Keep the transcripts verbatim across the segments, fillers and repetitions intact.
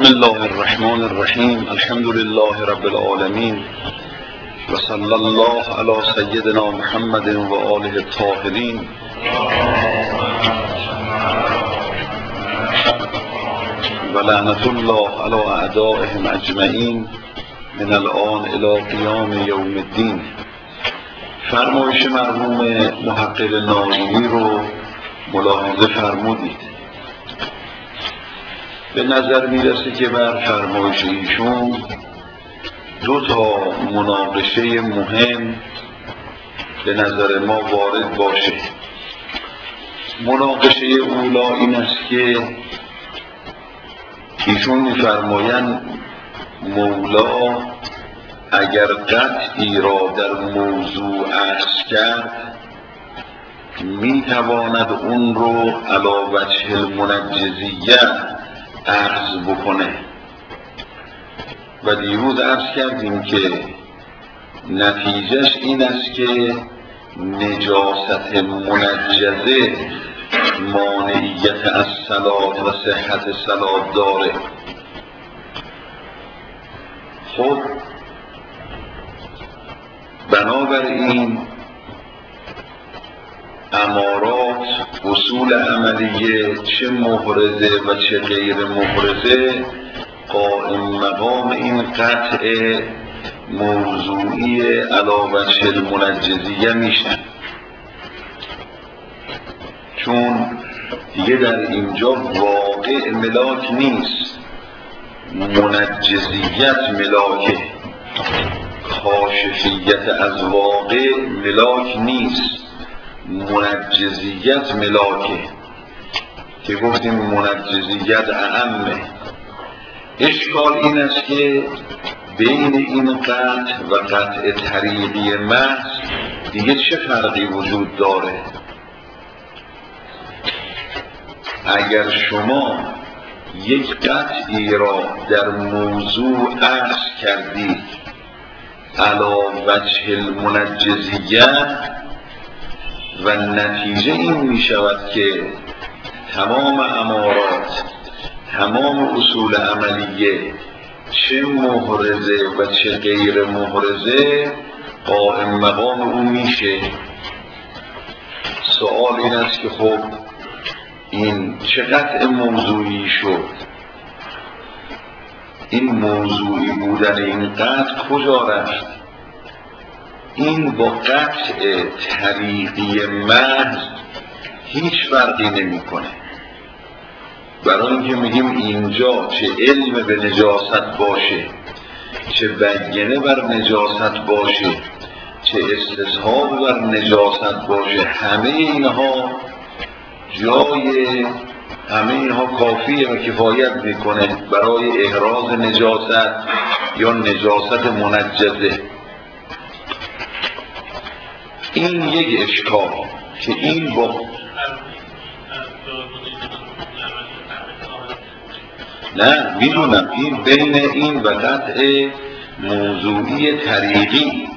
بسم الله الرحمن الرحیم. الحمد لله رب العالمین و صلی الله علی سیدنا محمد و آله الطاهرین. و لعنت الله علی اعدائهم اجمعین من الآن الی قیام یوم الدین. فرمایش مرحوم محقق ناظمی رو ملاحظه فرمودید. به نظر میرسه که بر فرمایش ایشون دو تا مناقشه مهم به نظر ما وارد باشه. مناقشه اولا این است که ایشون میفرمایند مولا اگر قطعی را در موضوع عکس کرد میتواند اون رو علی وجه المنجزیه عرض بکنه و دیروز عرض کردیم که نتیجهش این است که نجاست منجزه مانعیت از صلات و صحت صلات داره. خب بنابراین امارات اصول عملیه چه محرزه و چه غیر محرزه قائم مقام این قطع موضوعی علی وجه المنجزیه میشن، چون دیگه در اینجا واقع ملاک نیست، منجزیت ملاکه، کاشفیت از واقع ملاک نیست، منجزیت ملاکه که گفتیم منجزیت اعمه. اشکال این است که بین این قطع و قطع طریقی محض دیگه چه فرقی وجود داره؟ اگر شما یک قطعی را در موضوع عرض کردید علی وجه المنجزیه و نتیجه این می شود که تمام امارات، تمام اصول عملیه چه محرزه و چه غیر محرزه قائم مقام اون میشه. سوال این است که خب این چه قطع موضوعی شد؟ این موضوعی بودن این قطع کجا رفت؟ این با قطع طریقی محض هیچ فرقی نمی کنه. برای اینکه میگیم اینجا چه علم به نجاست باشه، چه بیانه بر نجاست باشه، چه استصحاب بر نجاست باشه، همه اینها جای همه اینها کافیه و کفایت میکنه برای احراز نجاست یا نجاست منجزه. این یک اشکال که این با نه میدونم این بین این و قطع موضوعی طریقی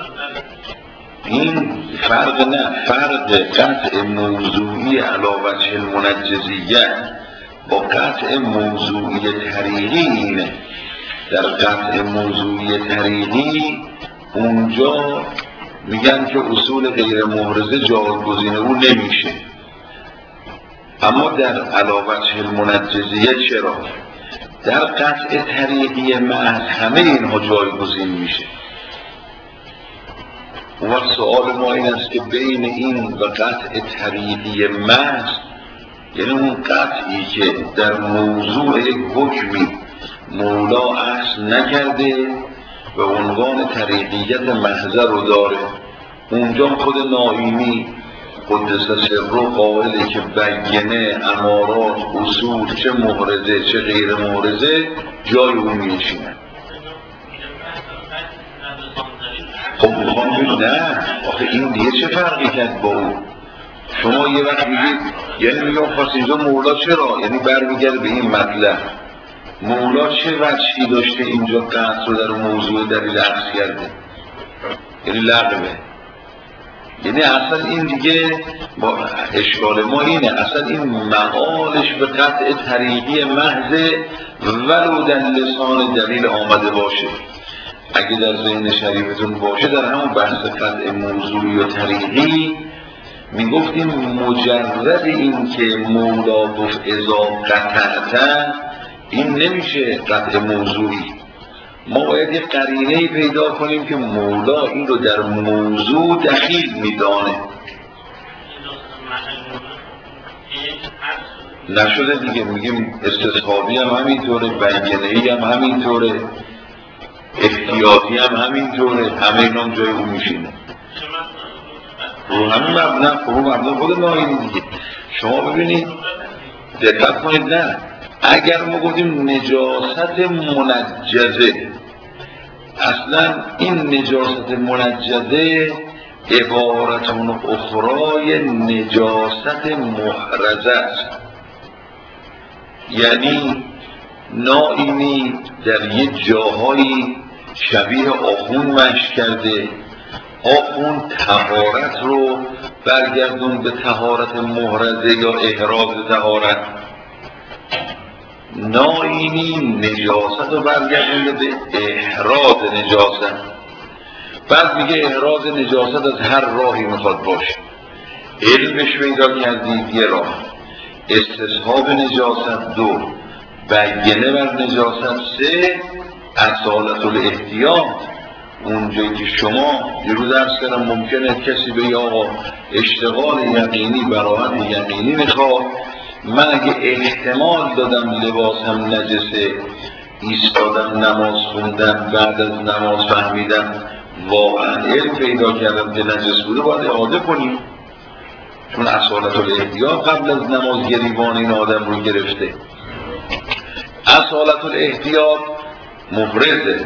این فرق نه فرق قطع موضوعی علی وجه المنجزیه با قطع موضوعی طریقی اینه. در قطع موضوعی طریقی اونجا میگن که اصول غیر محرزه جایگزین او نمیشه، اما در علی وجه المنجزیه چرا؟ در قطع طریقی محض همه اینها جایگزین میشه. اون وقت سؤال ما این است که بین این و قطع طریقی محض، یعنی اون قطعی که در موضوع حکمی مولا اصل نکرده و عنوان طریقیت محض رو داره، اونجا خود نائینی قدس سره قائله که بیانه، امارات، اصول چه محرزه چه غیر محرزه جای اون میشینن. خب میخوام بگید نه آخه این دیگه چه فرقی کرد با اون؟ شما یه وقت میگید یعنی میگم پس اینجا مولا چرا؟ یعنی برمیگرده به این مطلب مولا چه وجهی داشته اینجا قطع رو در موضوع دلیل عکس کرده؟ یعنی لغوه. یعنی اصلا این دیگه با اشکال ما اینه، اصلا این مقالش به قطع طریقی محض ولو در لسان دلیل آمده باشه. اگه در ذهن شریفتون باشه در همون بحث قطع موضوعی و طریقی میگفتیم مجرد این که مولا گفت اذا قطعتن این نمیشه قطع موضوعی. ما باید یک قرینه‌ای پیدا کنیم که مولا این رو در موضوع دخیل میدانه. نشده دیگه، میگیم استصحابی هم همینطوره، بینه‌ای هم همینطوره، احتیاطی هم همینطوره، همه اینا جای اون میشینه. رو همین مبنا، رو مبنا خود ناینی دیگه. شما ببینید دقت کنید، نه اگر ما گفتیم نجاست منجزه، اصلا این نجاست منجزه عبارتون اخرای نجاست محرزه است. یعنی نائینی در یه جاهایی شبیه آخون مشک کرده، آخون طهارت رو برگردون به طهارت محرزه یا احراز طهارت، نائینی نجاست رو برگردونده به احراز نجاست. بعد میگه احراز نجاست از هر راهی میخواد باشه، علمش پیدا کردید یه راه، استصحاب نجاست دو، بینه بر نجاست سه، اصالت الاحتیاط. اونجایی که شما یه رو درس کردم ممکنه کسی به آقا اشتغال یقینی براحت یقینی میخواد، من اگه احتمال دادم لباسم نجسه، ایستادم نماز خوندم، بعد از نماز فهمیدم واقعا علم پیدا کردم که نجس بوده، باید اعاده کنیم، چون اصالت الاحتیاط قبل از نماز گریبان این آدم رو گرفته. اصالت الاحتیاط مفرده،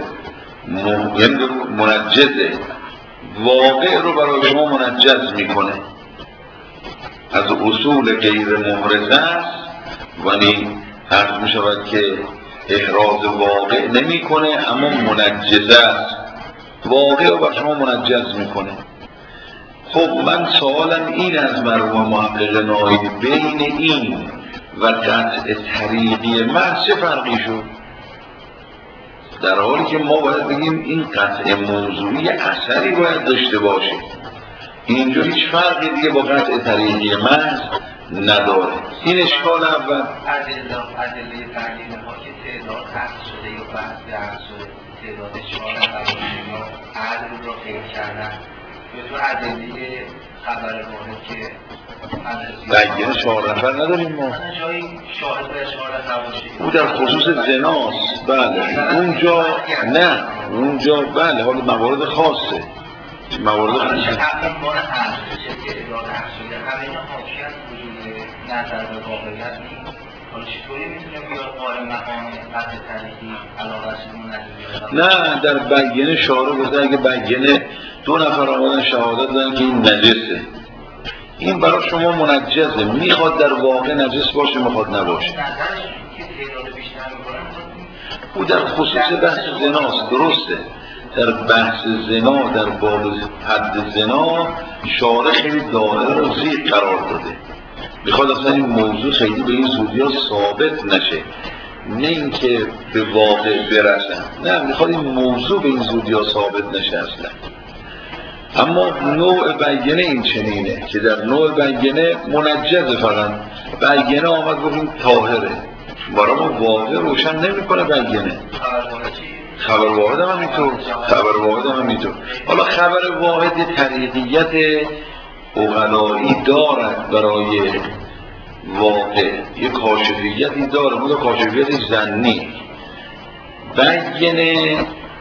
منجزه، واقع رو برای شما منجز میکنه، از اصول غیر محرزه است، ولی عرض می شود که احراز واقع نمی کنه اما منجزه است، واقع رو بر شما منجز میکنه. خب من سوالم این از مرحوم محقق ناینی، بین این و قطع طریقی محض چه فرقی شد؟ در حالی که ما باید بگیم این قطع موضوعی اثری باید داشته باشه، اینجا هیچ فرقی دیگه با قطع طریقی محض نداره. این اشکال اول. ادله ادله تعیین ما که تعداد حذف شده یا بحث حذف شده، تعداد چهار نفر یا عدد رو خیلی کردن، یا تو ادله خبر واحد که بگیره چهار نفر نداریم ما. جایی شاهد به چهار نفر باشه. او در خصوص زناست. بله. اونجا نه. اونجا بله. حالا موارد خاصه. موارد خاصه. همین بار هست. که اداره هست شده. همه اینا حاکی از وجود نظر به واقعیت نیست. حالا چطوری میتونه بیاد قائم مقام قطع طریقی علاوه نه در بیانه شارع گفته اگه بیانه دو نفر آمدن شهادت دادن که این نجسه، این برای شما منجزه، میخواد در واقع نجس باشه میخواد نباشه. او در خصوص بحث زناست، درسته، در بحث زنا در باب حد زنا شارع خیلی دائره رو زیر قرار داده، میخواد اصلا این موضوع خیلی به این زودی ها ثابت نشه، نه اینکه به واقع برسن، نه میخواد این موضوع به این زودی ها ثابت نشه اصلا. اما نوع بیانه این چنینه که در نوع بیانه منجزه، فقط بیانه آمد بگیم طاهره، برای ما واقع روشن نمی کنه بیانه. خبر واحد هم همینطور، خبر واحد هم همینطور. حالا خبر واحد طریقیت اغلایی دارد برای واقع، یک کاشفیتی داره، مونده کاشفیت زنی. بیانه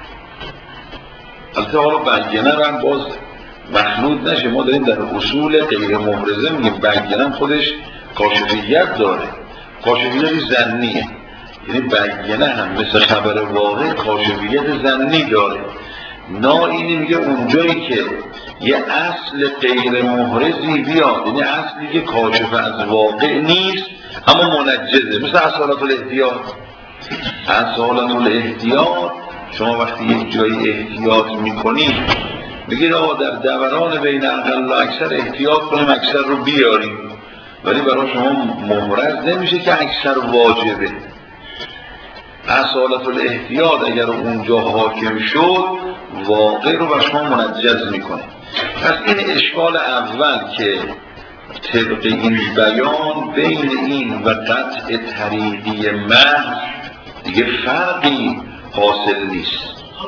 البته حالا بیانه رو هم باز مخلوط نشه، ما داریم در اصول غیر محرزه میگیم بیانه خودش کاشفیت داره، کاشفیت زنیه، یعنی بیانه هم مثل خبر واقع کاشفیت زنی داره. نائینی میگه اونجایی که یه اصل غیر محرزی بیاد، یعنی اصلی که کاشف از واقع نیست اما منجزه، مثل اصالت الاحتیاط. اصالت الاحتیاط شما وقتی یک جایی احتیاط میکنید میگید آقا در دوران بین اقل و اکثر احتیاط کنیم اکثر رو بیاریم، ولی برای شما ممرض نمیشه که اکثر واجبه. اصالت الاحتیاط اگر اونجا حاکم شد واقع رو بر شما منجز میکنه. پس این اشکال اول که طبق این بیان بین این و قطع طریقی محض دیگه فرقی حاصل نیست.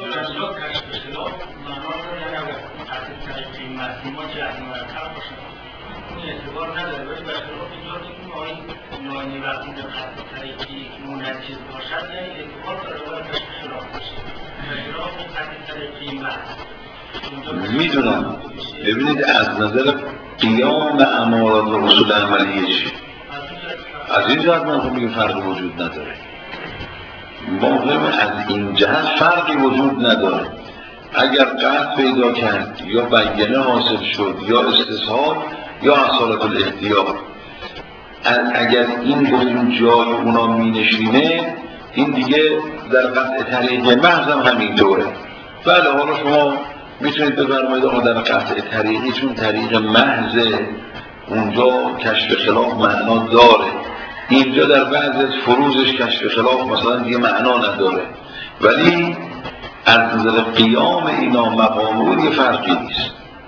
میدونم. ببینید از نظر قیام امارات و اصول عملیه چی؟ از این جهت من خب میگه فرقی وجود نداره. مهم از این جهت فرقی وجود نداره. اگر قطع پیدا کرد یا بینه حاصل شد یا استصحاب یا اصالت الاحتیاط، اگر این گفتیم جای اونا می نشینه، این دیگه در قطع طریق محض هم همینطوره. بله حالا شما میتونید بفرمایید آقا در قطع طریقی چون طریق محض اونجا کشف خلاف معنا داره، اینجا در بعض از فروزش کشف خلاف مثلا دیگه معنا نداره، ولی از نظر قیام اینا مقام یه فرقی نیست.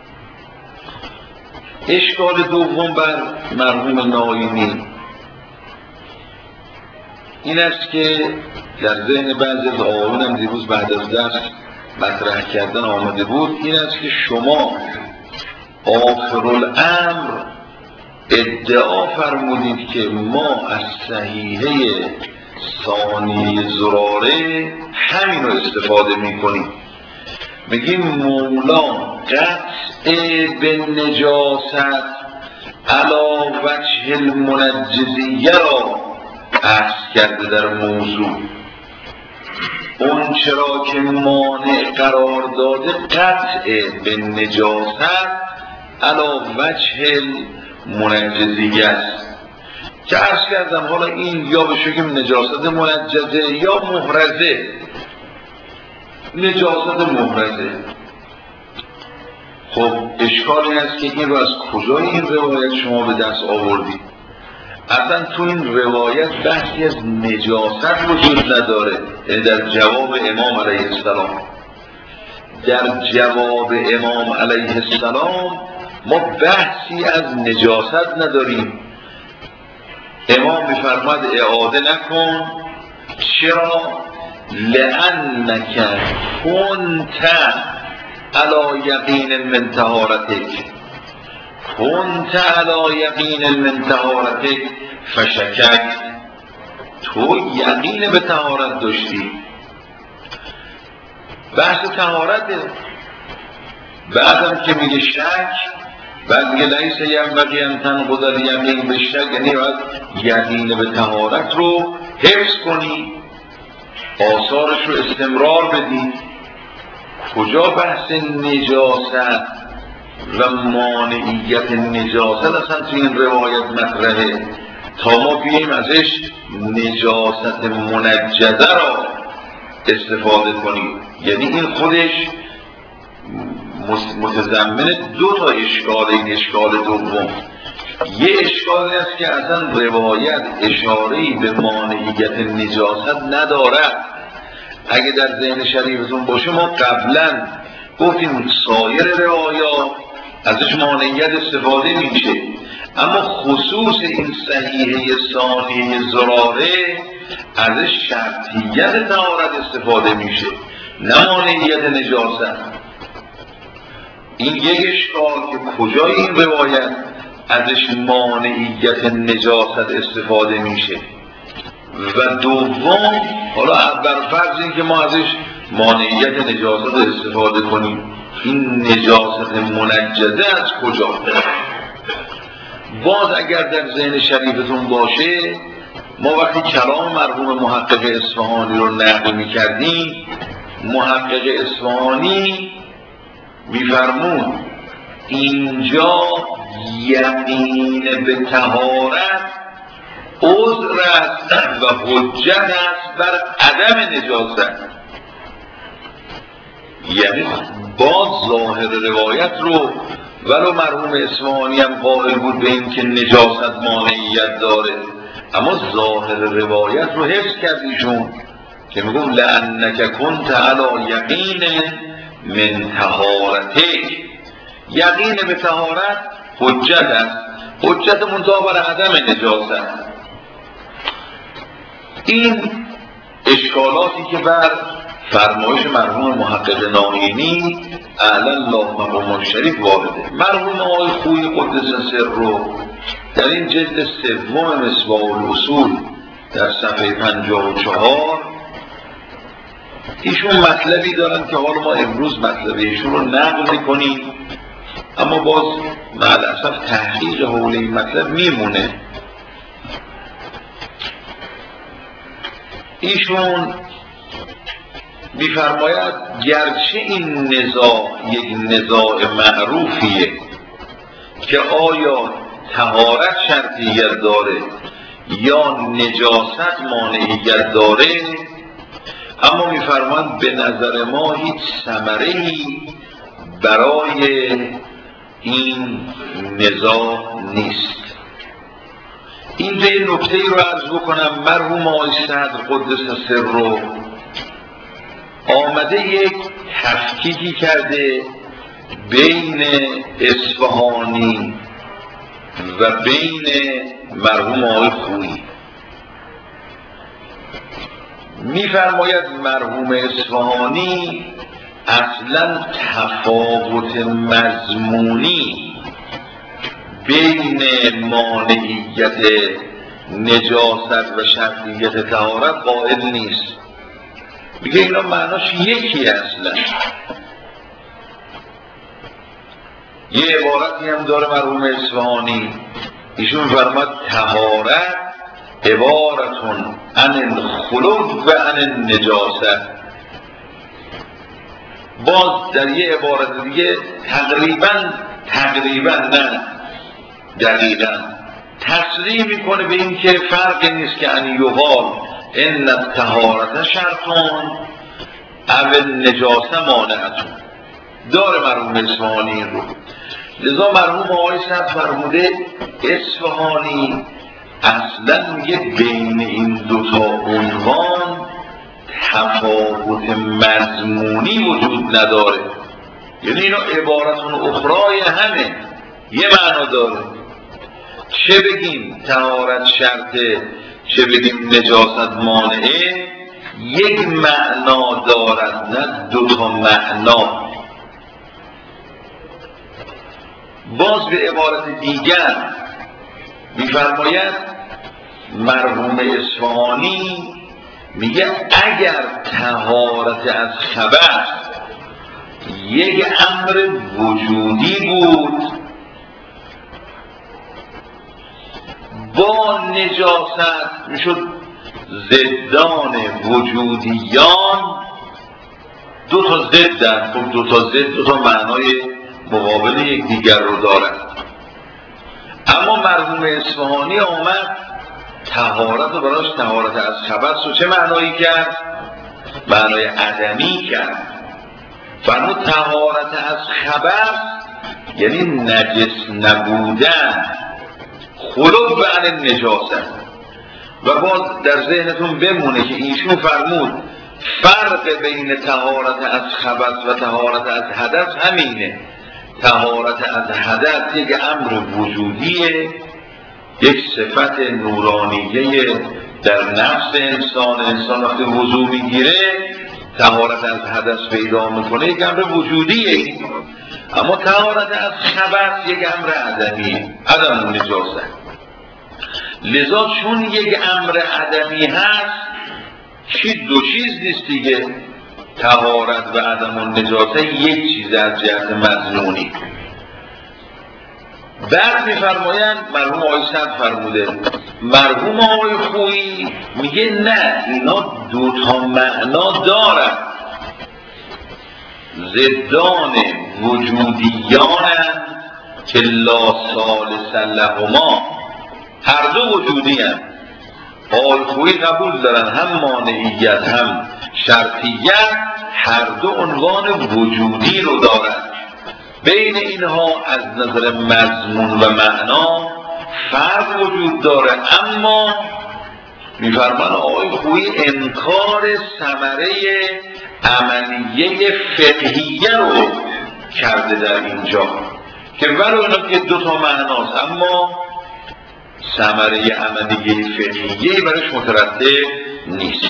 اشکال دوم بر مرحوم ناینی این است که در ذهن بعضی از آقایون هم دیروز بعد از درس مطرح کردن آمده بود، این است که شما آخرالامر ادعا فرمودید که ما از صحیحه ثانی زراره همین رو استفاده میکنیم. میگیم مولا قطع به نجاست علا وجه المنجزیه را عکس کرده در موضوع. اون چرا که مانع قرار داده قطع به نجاست علا وجه المنجزیه است که عرض کردم حالا این یا به شکل نجاست منجزه یا محرزه. نجاست محرزه خب اشکال این است که این رو از کجای این روایت شما به دست آوردید؟ اصلا تو این روایت بحثی از نجاست وجود نداره. یعنی در جواب امام علیه السلام در جواب امام علیه السلام ما بحثی از نجاست نداریم. امام میفرماد اعاده نکن. چرا؟ لأنک کنت علی یقین من طهارتک کنت علی یقین من طهارتک فشکک. تو یقین به طهارت داشتی. بحث طهارته. بعدم که میگه شک، بعد میگه لیس ینبغی ان تنقض الیقین بالشک، یعنی باید یقین به طهارت رو حفظ کنی، آثارش رو استمرار بدی. کجا بحث نجاست و مانعیت نجاست اصلا تو این روایت مطرحه تا ما بیاییم ازش نجاست منجزه را استفاده کنیم؟ یعنی این خودش متضمن دو تا اشکال. این اشکال دوم یه اشکال است که اصلا روایت اشاره‌ای به مانعیت نجاست ندارد. اگه در ذهن شریفتون باشه ما قبلا گفتیم سایر روایات ازش مانعیت استفاده میشه، اما خصوص این صحیحه ثانی زراره ازش شرطیت طهارت استفاده میشه، نه مانعیت نجاست. این یک اشکال که کجای این روایت ازش مانعیت نجاست استفاده میشه. و دوم حالا بر فرض این که ما ازش مانعیت نجاست استفاده کنیم، این نجاست منجزه از کجا؟ باز اگر در ذهن شریفتون باشه ما وقتی کلام مرحوم محقق اصفهانی رو نقل می‌کردیم، محقق اصفهانی می‌فرمود اینجا یقین به طهارت عذر است و حجت است بر عدم نجاست. یعنی باز ظاهر روایت رو ولو مرحوم اصفهانی هم قائل بود به این که نجاست مانعیت داره، اما ظاهر روایت رو حفظ کرد ایشون که میگم لأنک کنت علی یقین من طهارتک. یقین به طهارت حجت است، حجت منتها بر عدم نجاست. این اشکالاتی که بر فرمایش مرحوم محقق ناینی اعلی الله مقام شریف وارده. مرحوم آقای خویی قدس سر رو در این جلد سوم مصباح الاصول در صفحه پنجاه و چهار ایشون مطلبی دارن که حالا ما امروز مطلب ایشون رو نقل میکنیم، اما باز معلصف تحقیق حول این مطلب میمونه. ایشون میفرماید گرچه این نزاع یک نزاع معروفیه که آیا طهارت شرطیت داره یا نجاست مانعیت داره، اما میفرماید به نظر ما هیچ ثمره‌ای برای این نزاع نیست. اینجا یه نکته ای رو عرض بکنم. مرحوم آقای صدر قدس سر رو آمده یک تفکیکی کرده بین اصفهانی و بین مرحوم آقای خویی. میفرماید مرحوم اصفهانی اصلا تفاوت مضمونی بین مانعیت نجاست و شرطیت طهارت قائل نیست. میگه اینا معناش یکی اصلا. یه عبارتی هم داره مرحوم اصفهانی، ایشون فرماد طهارت عبارتون عن الخلود و عن النجاست. باز در یه عبارت دیگه تقریبا تقریبا نه دقیقا تصریح میکنه به این که فرقی نیست که ان یقال ان الطهارت شرطون او النجاسه مانعتون. داره مرحوم اصفهانی رو. لذا مرحوم آقای صدر فرموده اصفهانی اصلا میگه بین این دوتا عنوان تفاوت مضمونی وجود نداره، یعنی اینا عبارتون اخرای همه یه معنا داره. چه بگیم طهارت شرطه چه بگیم نجاست مانعه یک معنا دارد، نه دوتا معنا. باز به عبارت دیگر میفرماید مرحوم اصفهانی میگه اگر طهارت از خبث یک امر وجودی بود با نجاست میشد ضدان وجودیان. دو تا ضدن، خب دو تا ضد دو تا معنای مقابل یک دیگر رو دارن. اما مرحوم اصفهانی آمد طهارت رو براش طهارت از خبث رو چه معنایی کرد؟ معنای عدمی کرد. فرمود طهارت از خبث یعنی نجس نبودن، خلو عن النجاست. و باز در ذهنتون بمونه که ایشون فرمود فرق بین طهارت از خبث و طهارت از حدث همینه. طهارت از حدث یک امر وجودیه، یک صفت نورانیه در نفس انسان. انسان وقتی وضو میگیره طهارت از حدث پیدا میکنه، یک امر وجودیه. اما طهارت از خبث یک امر عدمیه، عدم نجاست. لذا چون یک امر عدمی هست چی دو چیز نیست دیگه، طهارت و عدم النجاست یک چیز از جهت مظنونی. بعد میفرمایند مرحوم آقای صدر فرموده، مرحوم آقای خویی میگه نه، اینا دو تا معنا دارن، ضدان وجودیانند که لا ثالث لهما، هر دو وجودی هستند. آقای خویی قبول دارن هم مانعیت هم شرطیت، هر دو عنوان وجودی رو دارد. بین اینها از نظر مضمون و معنا فرق وجود داره، اما میفرمان آقای خویی انکار ثمره عملیه فقهیه رو کرده در اینجا که ولو اینا که دو تا معناست اما ثمره عملیه فقهیه برش مترتب نیست.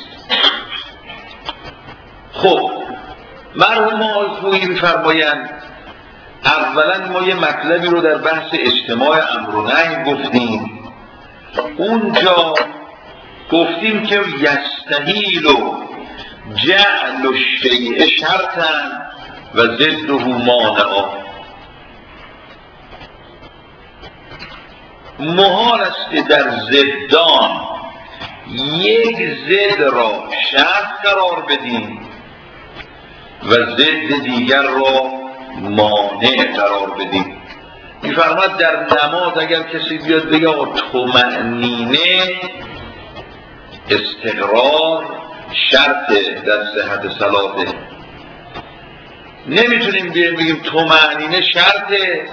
خب مرحوم آقای خویی میفرمایند اولا ما یه مطلبی رو در بحث اجتماع امر و نهی گفتیم. اونجا گفتیم که یستحیل و جعل الشیء شرطا و ضده مانعا. محال است که در ضدان یک ضد را شرط قرار بدیم و ضد دیگر را مانع قرار بدیم. میفرماد در نماز اگر کسی بیاد بگه طمأنینه استقرار شرط در صحت صلاته، نمیتونیم بیایم بگیم طمأنینه شرط،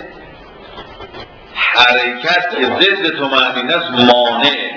حرکت که ضد طمأنینه است مانع.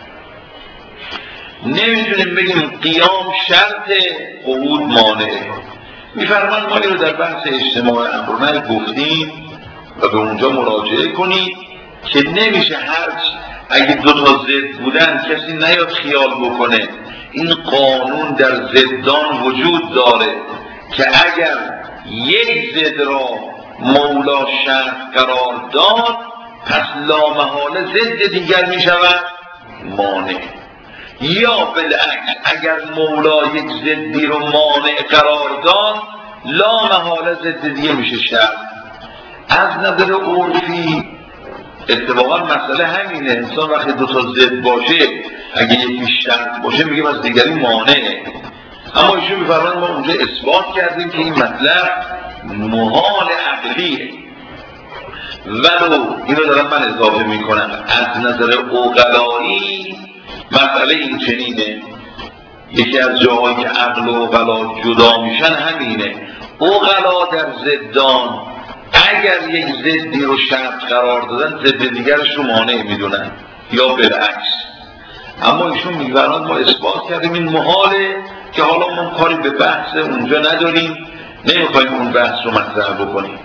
نمیتونیم بگیم قیام شرط، قعود مانع. میفرمان ما رو در بحث اجتماع امر و نهی گفتیم و به اونجا مراجعه کنید که نمیشه هرچ اگه دو تا ضد بودن کسی نیاد خیال بکنه این قانون در ضدان وجود داره که اگر یک ضد را مولا شرط قرار داد پس لامحاله ضد دیگر میشود مانع، یا بالعکس اگر مولا یک ضدی رو مانع قرار داد لامحاله ضد دیگه میشه شرط. از نظر عرفی اتفاقا مسئله همینه، انسان وقتی دو تا ضد باشه اگه یکی شرط باشه میگه از دیگری مانعه، اما ایشون میفرمایند ما اونجا اثبات کردیم که این مطلب محال عقلیه. ولو اینو دارم من اضافه میکنم از نظر عقلایی مسئله این چنینه، یکی از جاهایی که عقل و عقلا جدا میشن همینه. عقلا در ضدان اگر یک ضدی رو شرط قرار دادن ضد دیگرش رو مانع میدونن یا بالعکس، اما ایشون میگویند ما اثبات کردیم این محاله که حالا ما کاری به بحث اونجا نداریم، نمیخوایم اون بحث رو مطرح بکنیم.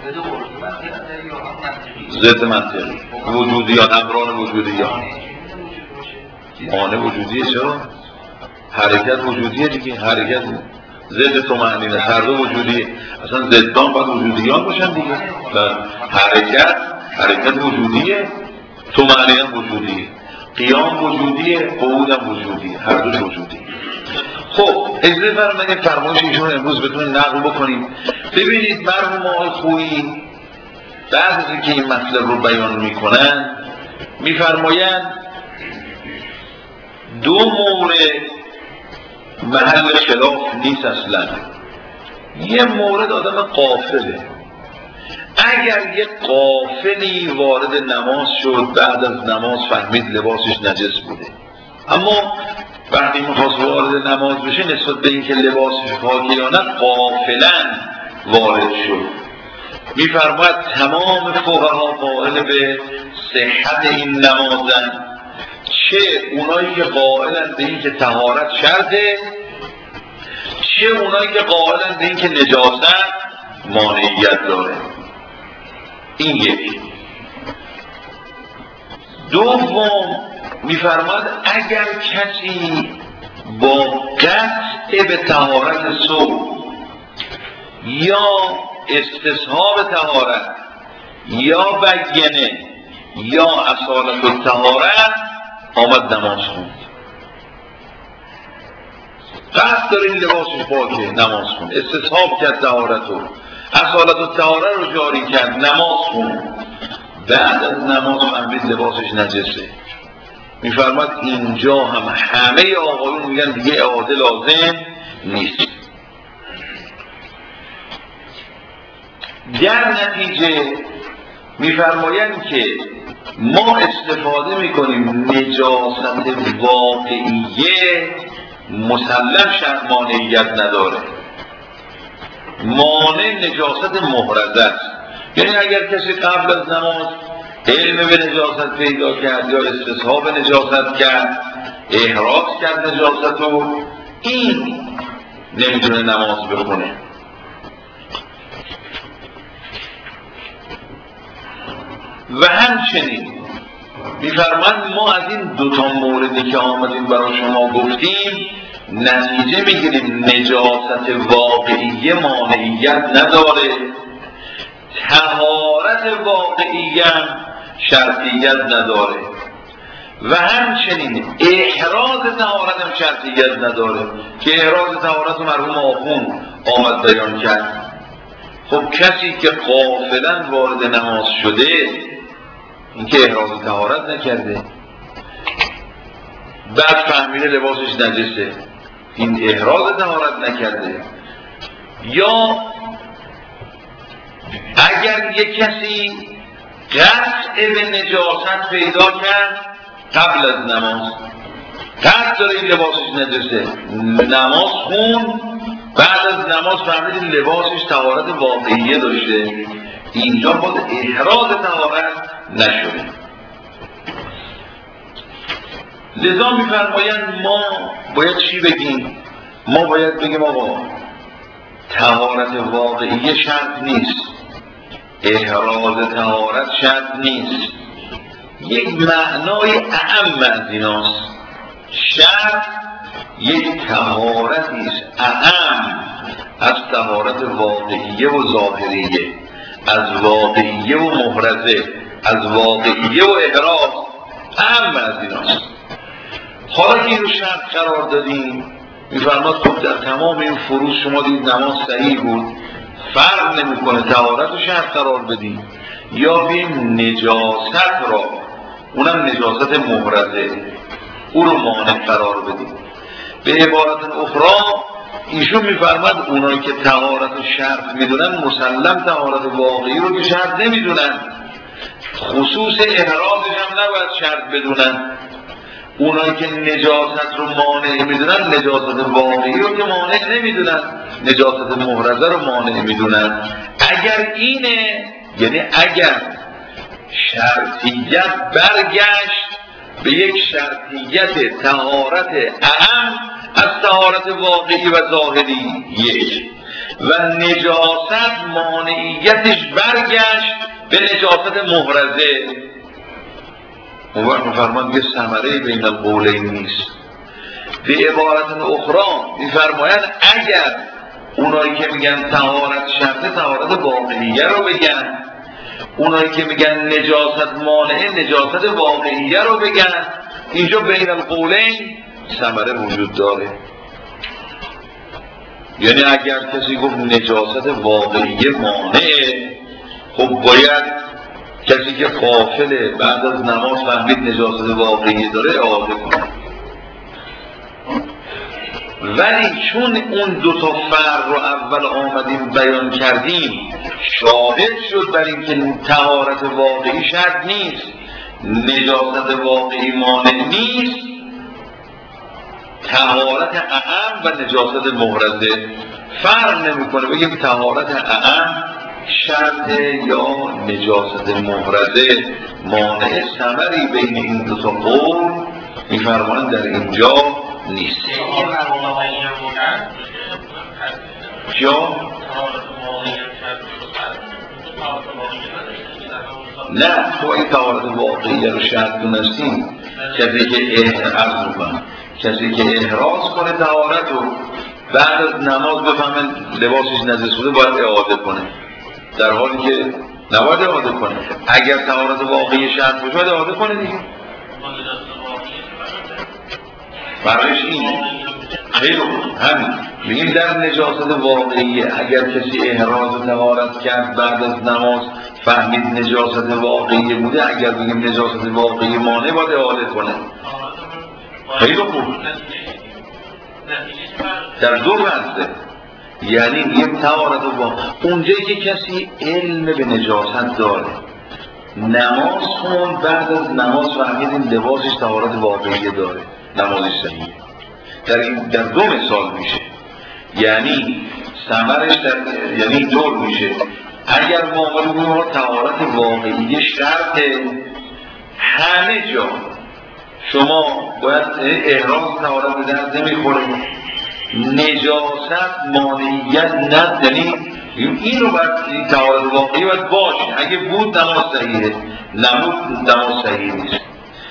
ضد منطقی وجودیان امران وجودیان مانع وجودیه، چرا؟ حرکت وجودیه دیگه، حرکت ضد طمأنینه، هر دو وجودیه، اصلا ضدان باید وجودیان باشن دیگه. حرکت حرکت وجودیه، طمأنینه وجودیه، قیام وجودیه، قعود هم وجودیه، هر دوش وجودیه. خب اجازه فرمایید فرمایش ایشون امروز بتونید نقل بکنیم. ببینید مرحوم آقای خویی بعد از اینکه این مطلب رو بیان میکنن میفرمایند دو مورد محل خلاف نیست اصلا. یه مورد آدم غافله، اگر یه غافلی وارد نماز شد بعد از نماز فهمید لباسش نجس بوده، اما وقتی میخواست وارد نماز بشه نسبت به اینکه لباسش پاکه یا نه غافلا وارد شد، میفرماید تمام فقها قائل به صحت این نمازن، چه اونایی که قائلن به این که طهارت شرطه، چه اونایی که قائلن به این که نجاست مانعیت داره. این یک. دوم میفرماید اگر کسی با قطع به طهارت صبح یا استصحاب طهارت یا بگنه یا اصالت الطهارت آمد نماز خوند، قصد داره این لباسش پاکه نماز خوند، استصحاب کرد طهارت رو، اصالت الطهارت رو جاری کرد نماز خوند، بعد از نماز فهمید لباسش نجسه، میفرماد اینجا هم همه آقایون میگن دیگه اعاده لازم نیست. در نتیجه میفرمایند که ما استفاده میکنیم نجاست واقعیه مسلم شرط مانعیت نداره، مانع نجاست محرزه است. یعنی اگر کسی قبل از نماز علم به نجاست پیدا کرد یا استصحاب نجاست کرد، احراز کرد نجاست رو، این نمیتونه نماز بخونه. و همچنین میفرماند ما از این دوتا موردی که آمدیم برای شما گفتیم نتیجه میگیریم نجاست واقعی مانعیت نداره، طهارت واقعی هم شرطیت نداره و همچنین احراز طهارت هم شرطیت نداره که احراز طهارت مرحوم آخوند آمد بیان کرد. خب کسی که غافلا وارد نماز شده، این که احراز طهارت نکرده، بعد فهمیده لباسش نجسه، این احراز طهارت نکرده، یا اگر یک کسی قطع به نجاست پیدا کرد قبل از نماز، قطع داره این لباسش نجسه، نماز خون، بعد از نماز فهمید این لباسش طهارت واقعیه داشته، اینجا باید احراز طهارت نشده. لذا میفرمایند ما باید چی بگیم؟ ما باید بگیم آقا طهارت واقعیه شرط نیست، احراز طهارت شرط نیست، یک معنای اعم از ایناست. شرط یک طهارتی است اعم از طهارت واقعیه و ظاهریه، از واقعیه و محرزه، از واقعیه و احراز، اعم از ایناست. حالا که این رو شرط قرار دادیم، میفرماد خب در تمام این فروض شما دید نماز صحیح بود، فرق نمیکنه طهارت رو شرط قرار بدیم یا بیم نجاست را، اونم نجاست محرزه، او رو مانع قرار بدیم. به عبارت اخرى ایشون میفرماد اونایی که طهارت رو شرط میدونن مسلم طهارت واقعی رو که شرط نمیدونن، خصوص احرازش هم نباید شرط بدونن. اونایی که نجاست رو مانع میدونن نجاست واقعی رو که مانع نمیدونن، نجاست محرزه رو مانع میدونن. اگر اینه، یعنی اگر شرطیت برگشت به یک شرطیت طهارت اعم از طهارت واقعی و ظاهری یک، و نجاست مانعیتش برگشت به نجاست محرزه، اون وقت میفرمان یه ثمره بین القولین نیست. به عبارت اخرى میفرمایند اگر اونایی که میگن طهارت شرط طهارت واقعیه رو بگن، اونایی که میگن نجاست مانعه نجاست واقعیه رو بگن، اینجا بین القولین ثمره وجود داره. یعنی اگر کسی گفت نجاست واقعیه مانعه، خب باید کسی که غافله بعد از نماز فهمید نجاست واقعی داره اعاده کنه. ولی چون اون دو تا فرق رو اول آمدیم بیان کردیم، شاهد شد بر این که طهارت واقعی شرط نیست، نجاست واقعی مانع نیست، طهارت اعم و نجاست محرزه فرق نمیکنه، بگیم طهارت اعم شرط یا نجاست محرزه مانع، ثمری بین این دو تا قول میفرمایند در اینجا نیست. جا نه، تو این طهارت واقعی رو شرط دونستیم، کسی که احراز میکنه، کسی که احراز کنه طهارت رو بعد از نماز بفهمن لباسش نجس بوده باید اعاده کنه، در حالی که نباید اعاده کنه. اگر طهارت واقعی شرط باشه باید اعاده کنه دیگه. فرقش اینه. خیلی همین میگیم در نجاست واقعی اگر کسی احراز طهارت کرد بعد از نماز فهمید نجاست واقعی بوده، اگر بگیم نجاست واقعی مانع باید اعاده کنه. خیلی خوب. در دو بحثه، یعنی میگیم طهارت واقعی اونجایی که کسی علم به نجاست داره، نماز خون بعد از نماز فهمید این لباسش طهارت واقعی داره، نمازش صحیحه. در این در دو مثال میشه، یعنی ثمرش در یعنی اینطور میشه اگر ما آمدیم طهارت واقعی شرطه، همه جا شما باید احرام طهارت به درد نمیخوره، نجاست مانعیت ند، یعنی این رو باید این طهارت واقعی باید باشه، اگه بود نماز صحیحه، نبود نماز صحیح نیست.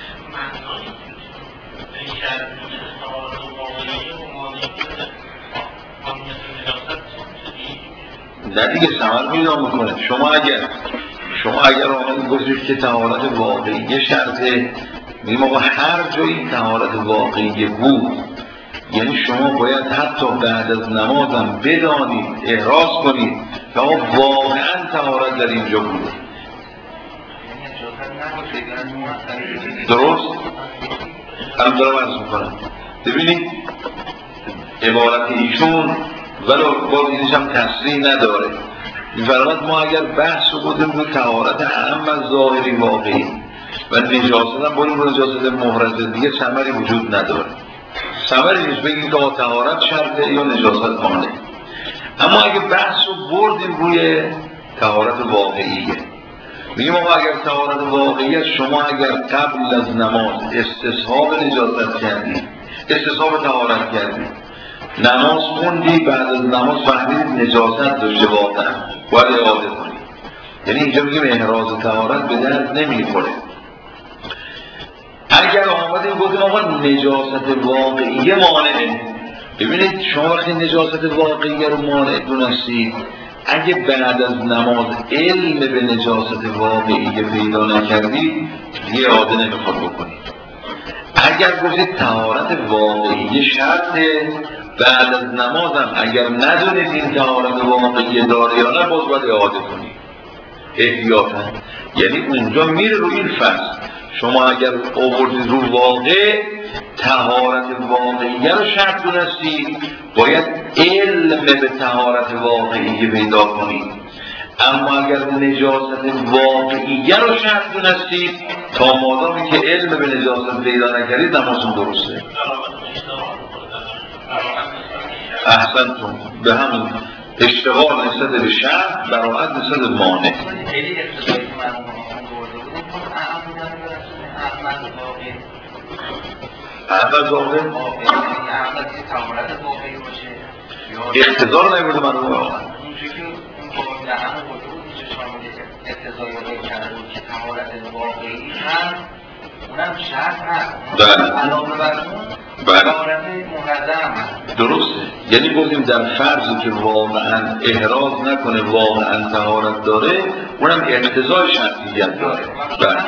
نه دیگه ثمر پیدا میکنه. شما اگر شما اگر آمدید گفتید که طهارت واقعی شرطه، میگم آقا هر جایی طهارت واقعی بود، یعنی شما باید حتی بعد از نمازم بدانید، احراز کنید که آقا واقعا طهارت در اینجا بوده. درست؟ هم دارم عرض میکنم. ببینید عبارت ایشون ولو باز اینش هم تصریح نداره، می‌فرماید ما اگر بحث رو بودیم رو طهارت اعم از ظاهری واقعی و نجاست هم بریم رو نجاست محرزه، دیگه ثمری وجود نداره. ثمری نیست بگیم که طهارت شرطه یا نجاست مانع. اما اگه بحث رو بردیم روی طهارت واقعیه، میگیم آقا اگر طهارت واقعیه شما اگر قبل از نماز استصحاب نجاست کردی، استصحاب طهارت کردی، نماز خوندی، بعد از نماز فهمید نجاست داشته واقعا، باید اعاده کنی. یعنی اینجا میگیم احراز طهارت به درد نمیخوره. اگر آمدیم گفتیم آقا نجاست واقعیه مانعه، ببینید شما وقتی نجاست واقعیه رو مانع دونستید، اگه بعد از نماز علم به نجاست واقعیه پیدا نکردید دیگه اعاده نمیخواد بکنید. اگر گفتید طهارت واقعی شرطه، بعد از نمازم اگر ندونید این طهارت واقعی داره یا نه باز باید اعاده کنید احتیاطاً. یعنی اونجا میره رو این فصل، شما اگر آوردید رو واقع طهارت واقعی رو شرط دونستید، باید علم به طهارت واقعی پیدا کنید. اما اگر نجاست واقعی رو شرط دونستید، تا مادامی که علم به نجاست پیدا نکردید نمازتون درسته. احسنتون، به همون اشتغال نسبت به شرط، براعت نسبت به مانع. احمد واقع اختزار نمیده من رو واقع اونم شرط هست، بله علاوه بر اون طهارت منظم هست. درسته. یعنی گفتیم در فرضی که واقعا احراز نکنه واقعا طهارت داره، اونم اقتضای شرطیت داره. بله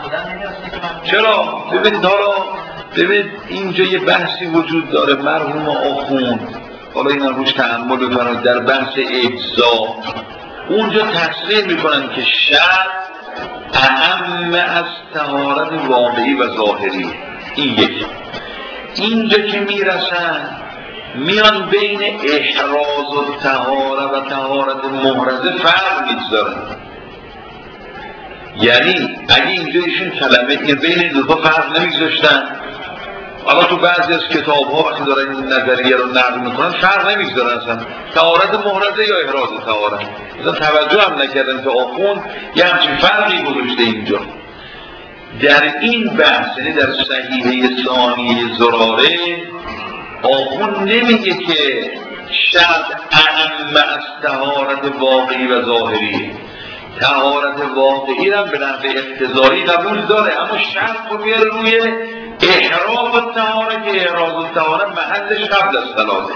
چرا؟ ببینید حالا ببینید اینجا یه بحثی وجود داره، مرحوم آخوند حالا این هم روش تأمل بکنید در بحث اجزا، اونجا تصریح میکنن که شرط اهم از طهارت واقعی و ظاهری. این یکی. اینجا که میرسن میان بین احراز و طهارت و طهارت محرزه فرق میگذارن. یعنی اگه اینجا ایشون کلمه بین این دو تا فرق نمیگذاشتن، حالا تو بعضی از کتاب ها وقتی دارن این نظریه رو نقل میکنن فرق نمیگذارن اصلا طهارت محرزه یا احراز طهارت، مثلا توجه هم نکردن که آخوند یه همچین فرقی گذاشته اینجا. در این بحث، یعنی در صحیحه ثانیه زراره، آخوند نمیگه که شرط اهم از طهارت واقعی و ظاهری، طهارت واقعی را به نحو اقتضایی قبول داره، اما شرط رو میاره روی احراز الطهاره که احراز الطهاره محلش قبل از صلاته.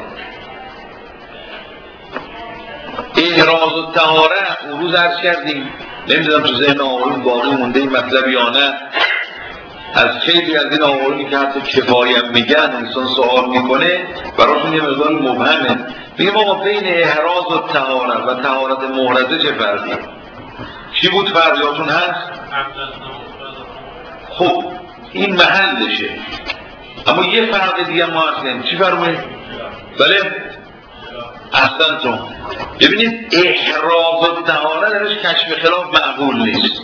احراز الطهاره اون روز عرض کردیم، نمیدونم تو ذهن آقایون باقی مونده این مطلب یا نه، از خیلی از این آقایونی که حتی کفایم میگن انسان سوال میکنه براشون یه مقدار مبهمه. میگم آقا بین احراز الطهاره و طهارت محرزه چه فرقی؟ چی بود فرقیاتون هست؟ خب این محلشه، اما یه فرق دیگه ما هستیم. چی فرمه؟ بله احسنتون. ببینید احراز الطهاره درش کشف خلاف معقول نیست.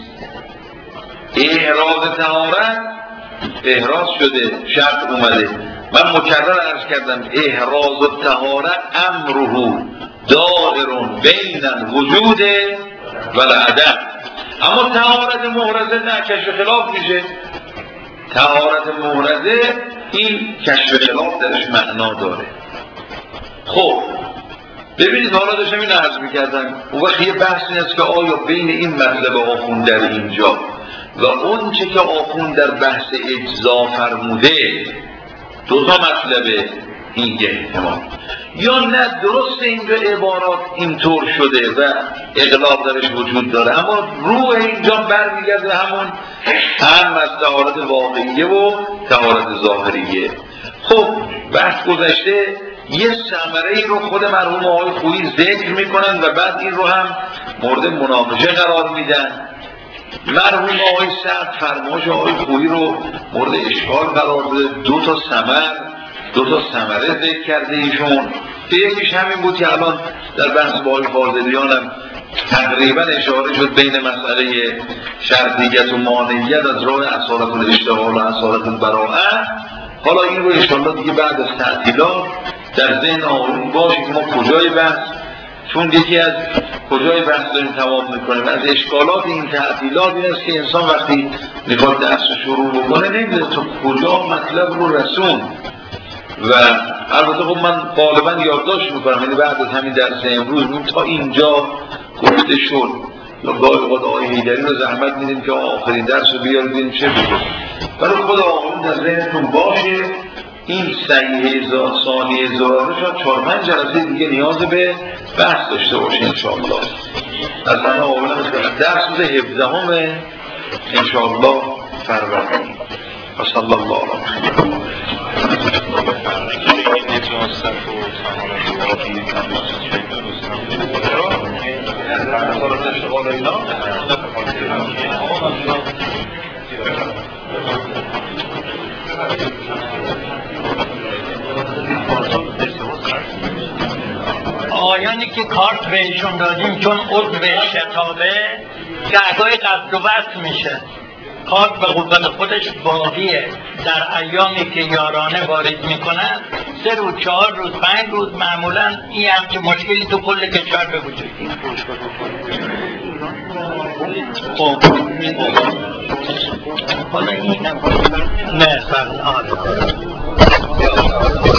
احراز طهارت احراز شده، شرط اومده. من مکرر عرض کردم احراز الطهاره امره دائرون بین الوجود و العدم. اما طهارت محرزه نه، کشف خلاف میشه. طهارت محرزه این کشف خلاف درش معنا داره. خب ببینید حالا داشتم این عرض میکردم اون وقت یه بحث این است که آیا بین این مطلب آخوند در اینجا و اون چه که آخوند در بحث اجزا فرموده دو تا مطلبه، این یه احتمال، یا نه درست اینجا عبارات اینطور شده و اغلاق درش وجود داره، اما روح اینجا برمیگرده همون هم از طهارت واقعیه و طهارت ظاهریه. خب بحث گذشته یه ثمره ای رو خود مرحوم آقای خویی ذکر میکنن و بعد این رو هم مورد مناقشه قرار میدن. مرحوم آقای سعد فرمایش آقای خویی رو مورد اشکال قرار بده، دو تا ثمر دو تا ثمره ذکر کرده ایشون که یکیش همین بود که الان در بحث با آقای فاضلیان هم تقریبا اشاره شد بین مسئله شرطیت و مانعیت از راه اصالت الاشتغال و اصالت البراءه. حالا این رو انشاءالله دیگه بعد از تعطیلات در ذهن آقایون باشه که ما کجای بحث، چون یکی از کجای بحث داریم تمام میکنیم از اشکالات این تعطیلات این است که انسان وقتی میخواد درس شروع بکنه نمیدونه تو کجا مطلب رو رسون. و البته خب من غالبا یادداشت میکنم، یعنی بعد از همین درس امروز این تا اینجا گفته شد یا گاهی اوقات آقای حیدری رو زحمت میدیم که آخرین درس رو بیاریم ببینیم چه بگه، ولی خود آقایون در ذهنتون باشه این صحیحه ثانیه زراره شد چهار پنج جلسه دیگه نیاز به بحث داشته باشه انشاءالله. از من آقایون درس روز هفدهم انشاءالله فروردین. و صلی الله علیه و آیانی که کارت بهشون دادیم چون عضو شتابه گهگاهی قبض و بسط میشه، کارت به قوت خودش باقیه. در ایامی که یارانه وارد میکنن سه روز چهار روز پنج روز معمولا این همچه مشکلی تو کل کشور به وجود میاد. خب حالا این نه